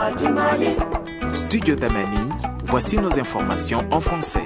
Studio Tamani, voici nos informations en français.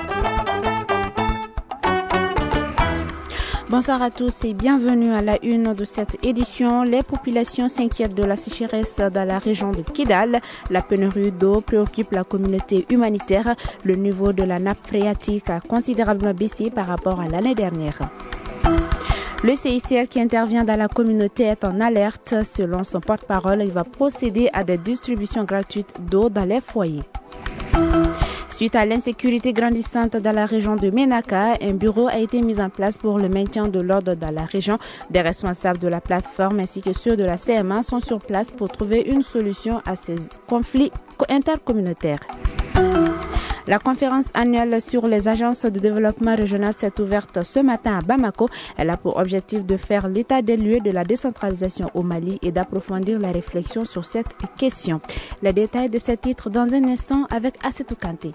Bonsoir à tous et bienvenue à la une de cette édition. Les populations s'inquiètent de la sécheresse dans la région de Kidal. La pénurie d'eau préoccupe la communauté humanitaire. Le niveau de la nappe phréatique a considérablement baissé par rapport à l'année dernière. Le CICR qui intervient dans la communauté est en alerte. Selon son porte-parole, il va procéder à des distributions gratuites d'eau dans les foyers. Suite à l'insécurité grandissante dans la région de Ménaka, un bureau a été mis en place pour le maintien de l'ordre dans la région. Des responsables de la plateforme ainsi que ceux de la CMA sont sur place pour trouver une solution à ces conflits intercommunautaires. La conférence annuelle sur les agences de développement régional s'est ouverte ce matin à Bamako. Elle a pour objectif de faire l'état des lieux de la décentralisation au Mali et d'approfondir la réflexion sur cette question. Les détails de ce titre dans un instant avec Assetou Kanté.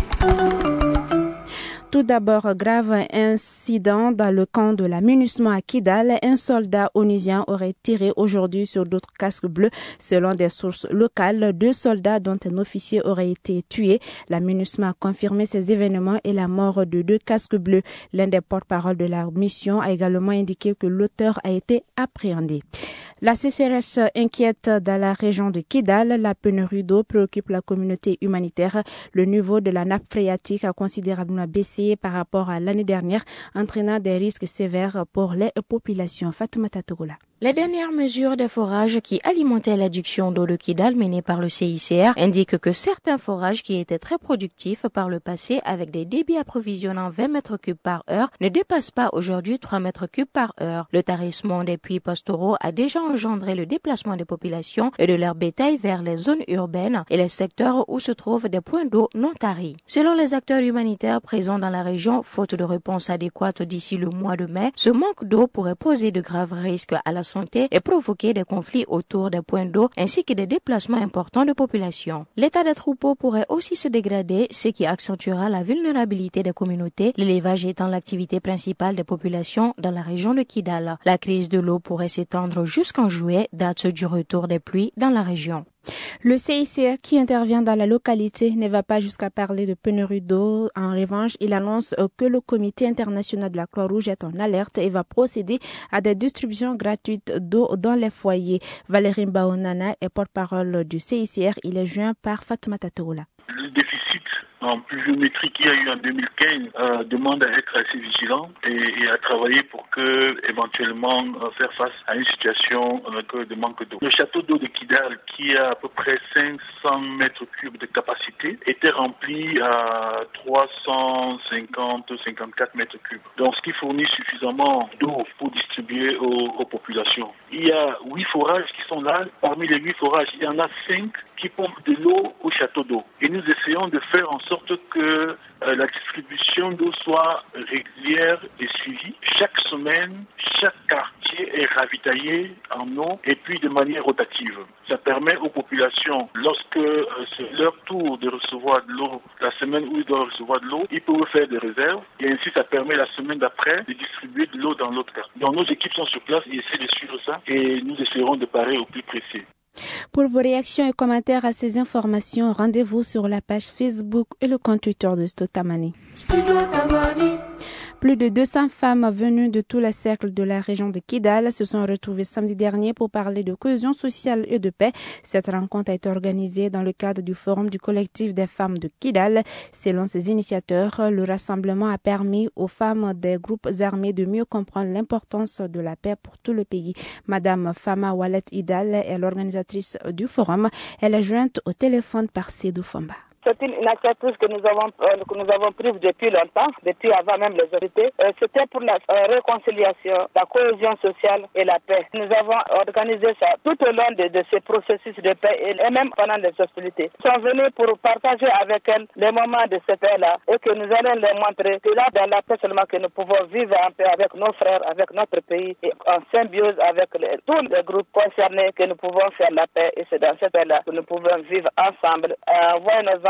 Tout d'abord, grave incident dans le camp de la MINUSMA à Kidal. Un soldat onusien aurait tiré aujourd'hui sur d'autres casques bleus. Selon des sources locales, 2 soldats dont un officier aurait été tué. La MINUSMA a confirmé ces événements et la mort de 2 casques bleus. L'un des porte-parole de la mission a également indiqué que l'auteur a été appréhendé. La sécheresse inquiète dans la région de Kidal. La pénurie d'eau préoccupe la communauté humanitaire. Le niveau de la nappe phréatique a considérablement baissé par rapport à l'année dernière, entraînant des risques sévères pour les populations. Fatoumata Togola. Les dernières mesures de forage qui alimentaient l'adduction d'eau de Kidal menée par le CICR indiquent que certains forages qui étaient très productifs par le passé avec des débits approvisionnant 20 mètres cubes par heure ne dépassent pas aujourd'hui 3 mètres cubes par heure. Le tarissement des puits pastoraux a déjà engendré le déplacement des populations et de leur bétail vers les zones urbaines et les secteurs où se trouvent des points d'eau non taris. Selon les acteurs humanitaires présents dans la région, faute de réponse adéquate d'ici le mois de mai, ce manque d'eau pourrait poser de graves risques à la santé et provoquer des conflits autour des points d'eau ainsi que des déplacements importants de population. L'état des troupeaux pourrait aussi se dégrader, ce qui accentuera la vulnérabilité des communautés, l'élevage étant l'activité principale des populations dans la région de Kidal. La crise de l'eau pourrait s'étendre jusqu'en juillet, date du retour des pluies dans la région. Le CICR qui intervient dans la localité ne va pas jusqu'à parler de pénurie d'eau. En revanche, il annonce que le comité international de la Croix-Rouge est en alerte et va procéder à des distributions gratuites d'eau dans les foyers. Valérie Baonana est porte-parole du CICR. Il est joint par Fatoumata Togola. Le déficit en pluviométrie qu'il y a eu en 2015 demande à être assez vigilant et à travailler pour que éventuellement faire face à une situation de manque d'eau. Le château d'eau de Kidal, qui a à peu près 500 mètres cubes de capacité, était rempli à 354 mètres cubes. Donc ce qui fournit suffisamment d'eau pour distribuer aux populations. Il y a 8 forages qui sont là. Parmi les 8 forages, il y en a 5 qui pompent de l'eau au château d'eau. Et nous essayons de faire en sorte que la distribution d'eau soit régulière et suivie. Chaque semaine, chaque quartier est ravitaillé en eau et puis de manière rotative. Ça permet aux populations, lorsque c'est leur tour de recevoir de l'eau, la semaine où ils doivent recevoir de l'eau, ils peuvent faire des réserves et ainsi ça permet la semaine d'après de distribuer de l'eau dans l'autre quartier. Donc nos équipes sont sur place et essaient de suivre ça et nous essaierons de parer au plus précis. Pour vos réactions et commentaires à ces informations, rendez-vous sur la page Facebook et le compte Twitter de Stotamani. Plus de 200 femmes venues de tous les cercles de la région de Kidal se sont retrouvées samedi dernier pour parler de cohésion sociale et de paix. Cette rencontre a été organisée dans le cadre du forum du collectif des femmes de Kidal. Selon ses initiateurs, le rassemblement a permis aux femmes des groupes armés de mieux comprendre l'importance de la paix pour tout le pays. Madame Fama Walet Idal est l'organisatrice du forum. Elle est jointe au téléphone par Sédou Famba. C'est une initiative que nous avons prise depuis longtemps, depuis avant même les autorités. C'était pour la réconciliation, la cohésion sociale et la paix. Nous avons organisé ça tout au long de ce processus de paix et même pendant les hostilités. Nous sommes venus pour partager avec elles les moments de cette paix-là et que nous allons les montrer que là, dans la paix seulement, que nous pouvons vivre en paix avec nos frères, avec notre pays et en symbiose avec tous les groupes concernés que nous pouvons faire la paix et c'est dans cette paix-là que nous pouvons vivre ensemble, envoyer nos enfants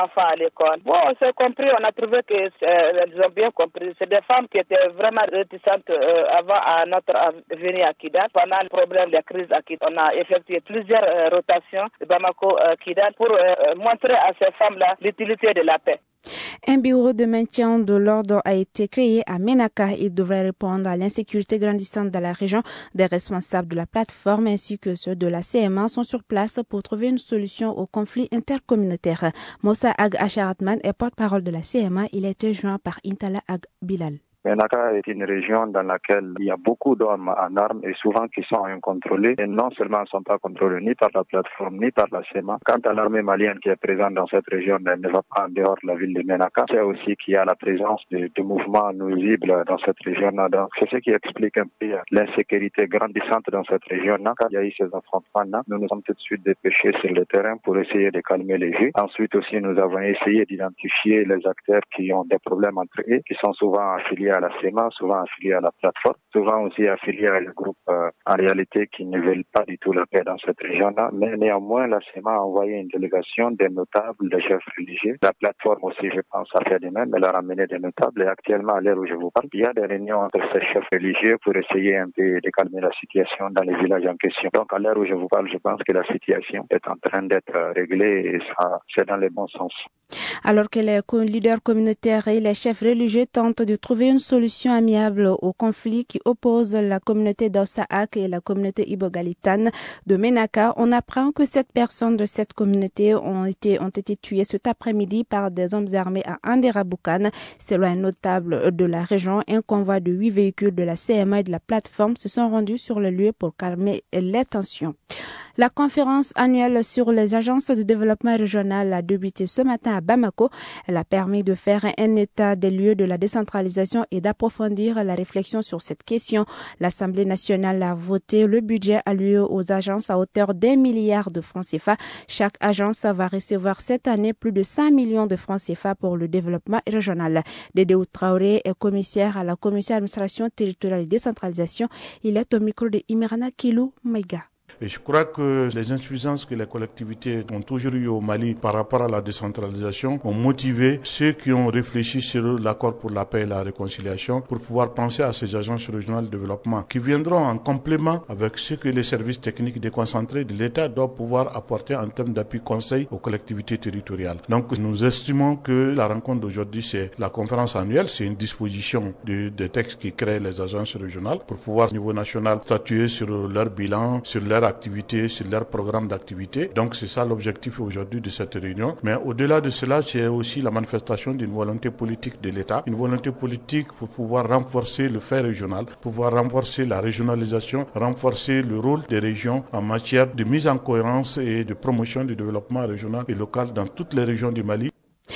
enfants à l'école. Bon, on s'est compris, on a trouvé qu'elles ont bien compris. C'est des femmes qui étaient vraiment réticentes avant à notre venue à Kidal. Pendant le problème de la crise à Kidal, on a effectué plusieurs rotations de Bamako-Kidal pour montrer à ces femmes-là l'utilité de la paix. Un bureau de maintien de l'ordre a été créé à Ménaka. Il devrait répondre à l'insécurité grandissante dans la région. Des responsables de la plateforme ainsi que ceux de la CMA sont sur place pour trouver une solution au conflit intercommunautaire. Moussa Ag Acharatman est porte-parole de la CMA. Il a été joint par Intala Ag Bilal. Ménaka est une région dans laquelle il y a beaucoup d'hommes en armes et souvent qui sont incontrôlés. Et non seulement ne sont pas contrôlés ni par la plateforme ni par la CEMA. Quant à l'armée malienne qui est présente dans cette région, elle ne va pas en dehors de la ville de Ménaka. C'est aussi qu'il y a la présence de mouvements nuisibles dans cette région-là. Donc c'est ce qui explique un peu l'insécurité grandissante dans cette région-là. Quand il y a eu ces affrontements-là, nous nous sommes tout de suite dépêchés sur le terrain pour essayer de calmer les jeux. Ensuite aussi, nous avons essayé d'identifier les acteurs qui ont des problèmes entre eux, qui sont souvent affiliés à la CEMA, souvent affiliés à la plateforme, souvent aussi affiliés à les groupes en réalité qui ne veulent pas du tout la paix dans cette région-là. Mais néanmoins, la CEMA a envoyé une délégation des notables, des chefs religieux. La plateforme aussi, je pense, a fait de même. Elle a ramené des notables et actuellement, à l'heure où je vous parle, il y a des réunions entre ces chefs religieux pour essayer un peu de calmer la situation dans les villages en question. Donc, à l'heure où je vous parle, je pense que la situation est en train d'être réglée et ça, c'est dans le bon sens. Alors que les leaders communautaires et les chefs religieux tentent de trouver une solution amiable au conflit qui oppose la communauté d'Ossaak et la communauté Ibogalitane de Ménaka, on apprend que 7 personnes de cette communauté ont été tuées cet après-midi par des hommes armés à Andera-Boukane. Selon un notable de la région, un convoi de 8 véhicules de la CMA et de la plateforme se sont rendus sur le lieu pour calmer les tensions. La conférence annuelle sur les agences de développement régional a débuté ce matin à Bamako. Elle a permis de faire un état des lieux de la décentralisation et d'approfondir la réflexion sur cette question. L'Assemblée nationale a voté le budget alloué aux agences à hauteur d'1 milliard de francs CFA. Chaque agence va recevoir cette année plus de 5 millions de francs CFA pour le développement régional. Dédé Traoré est commissaire à la Commission administration territoriale et décentralisation. Il est au micro de Imirana Kilou Maïga. Et je crois que les insuffisances que les collectivités ont toujours eues au Mali par rapport à la décentralisation ont motivé ceux qui ont réfléchi sur l'accord pour la paix et la réconciliation pour pouvoir penser à ces agences régionales de développement qui viendront en complément avec ce que les services techniques déconcentrés de l'État doivent pouvoir apporter en termes d'appui conseil aux collectivités territoriales. Donc nous estimons que la rencontre d'aujourd'hui, c'est la conférence annuelle, c'est une disposition des textes qui créent les agences régionales pour pouvoir au niveau national statuer sur leur bilan, sur leur activités, sur leur programme d'activité. Donc c'est ça l'objectif aujourd'hui de cette réunion. Mais au-delà de cela, c'est aussi la manifestation d'une volonté politique de l'État, une volonté politique pour pouvoir renforcer le fait régional, pouvoir renforcer la régionalisation, renforcer le rôle des régions en matière de mise en cohérence et de promotion du développement régional et local dans toutes les régions du Mali.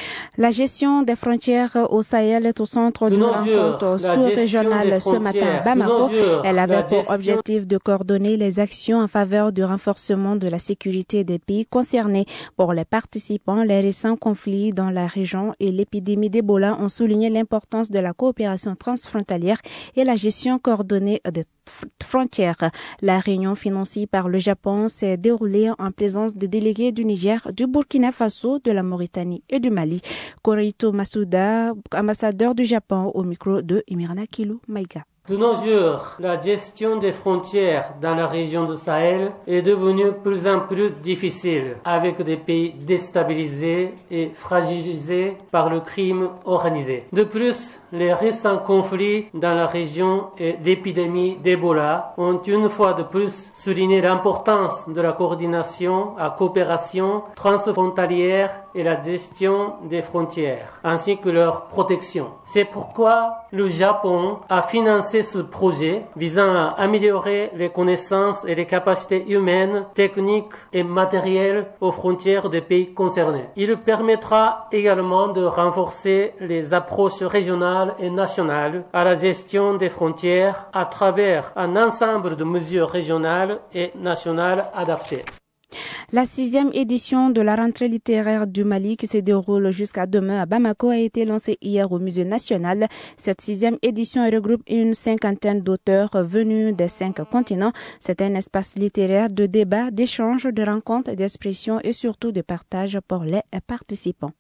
La gestion des frontières au Sahel est au centre d'une rencontre sous-régionale ce matin à Bamako. Elle avait pour objectif de coordonner les actions en faveur du renforcement de la sécurité des pays concernés. Pour les participants, les récents conflits dans la région et l'épidémie d'Ebola ont souligné l'importance de la coopération transfrontalière et la gestion coordonnée des frontières. La réunion financée par le Japon s'est déroulée en présence des délégués du Niger, du Burkina Faso, de la Mauritanie et du Mali. Korito Masuda, ambassadeur du Japon, au micro de Imirana Kilou Maïga. De nos jours, la gestion des frontières dans la région du Sahel est devenue de plus en plus difficile, avec des pays déstabilisés et fragilisés par le crime organisé. De plus, les récents conflits dans la région et l'épidémie d'Ebola ont une fois de plus souligné l'importance de la coordination, la coopération transfrontalière et la gestion des frontières, ainsi que leur protection. C'est pourquoi le Japon a financé ce projet visant à améliorer les connaissances et les capacités humaines, techniques et matérielles aux frontières des pays concernés. Il permettra également de renforcer les approches régionales et nationales à la gestion des frontières à travers un ensemble de mesures régionales et nationales adaptées. La 6e édition de la rentrée littéraire du Mali qui se déroule jusqu'à demain à Bamako a été lancée hier au Musée national. Cette 6e édition regroupe une cinquantaine d'auteurs venus des 5 continents. C'est un espace littéraire de débat, d'échange, de rencontres, d'expression et surtout de partage pour les participants.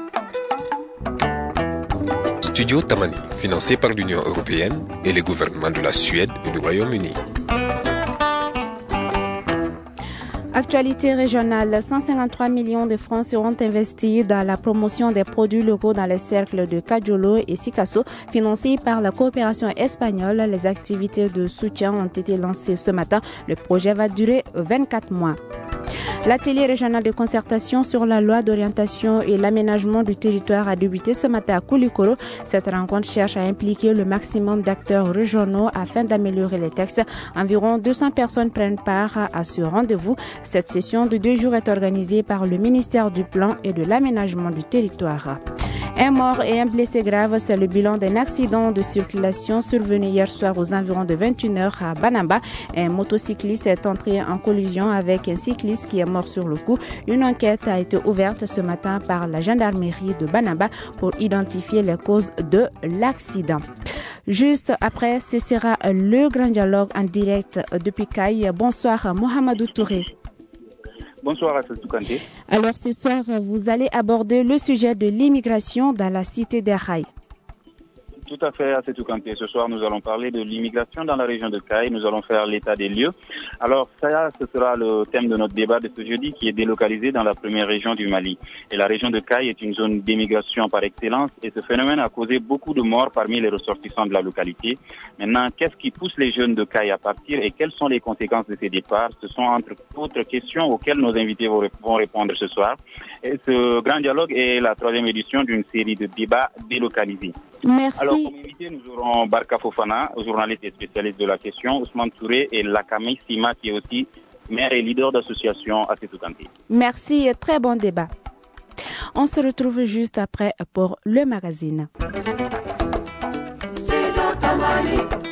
Studio Tamani, financé par l'Union européenne et les gouvernements de la Suède et du Royaume-Uni. Actualité régionale, 153 millions de francs seront investis dans la promotion des produits locaux dans les cercles de Kajolo et Sikasso, financés par la coopération espagnole. Les activités de soutien ont été lancées ce matin. Le projet va durer 24 mois. L'atelier régional de concertation sur la loi d'orientation et l'aménagement du territoire a débuté ce matin à Koulikoro. Cette rencontre cherche à impliquer le maximum d'acteurs régionaux afin d'améliorer les textes. Environ 200 personnes prennent part à ce rendez-vous. Cette session de 2 jours est organisée par le ministère du Plan et de l'Aménagement du territoire. Un mort et un blessé grave, c'est le bilan d'un accident de circulation survenu hier soir aux environs de 21h à Banamba. Un motocycliste est entré en collision avec un cycliste qui est mort sur le coup. Une enquête a été ouverte ce matin par la gendarmerie de Banamba pour identifier les causes de l'accident. Juste après, ce sera le grand dialogue en direct depuis Kaï. Bonsoir, Mohamedou Touré. Bonsoir à Kanté. Alors ce soir, vous allez aborder le sujet de l'immigration dans la cité des Rails. Tout à fait, Assetou Kanté. Ce soir, nous allons parler de l'immigration dans la région de Kaï. Nous allons faire l'état des lieux. Alors, ce sera le thème de notre débat de ce jeudi qui est délocalisé dans la première région du Mali. Et la région de Kaï est une zone d'immigration par excellence et ce phénomène a causé beaucoup de morts parmi les ressortissants de la localité. Maintenant, qu'est-ce qui pousse les jeunes de Kaï à partir et quelles sont les conséquences de ces départs? Ce sont entre autres questions auxquelles nos invités vont répondre ce soir. Et ce grand dialogue est la 3e édition d'une série de débats délocalisés. Merci. Alors, comme invité, nous aurons Barka Fofana, journaliste et spécialiste de la question, Ousmane Touré et Lakami Sima, qui est aussi maire et leader d'association Assetou Kanté. Merci et très bon débat. On se retrouve juste après pour le magazine.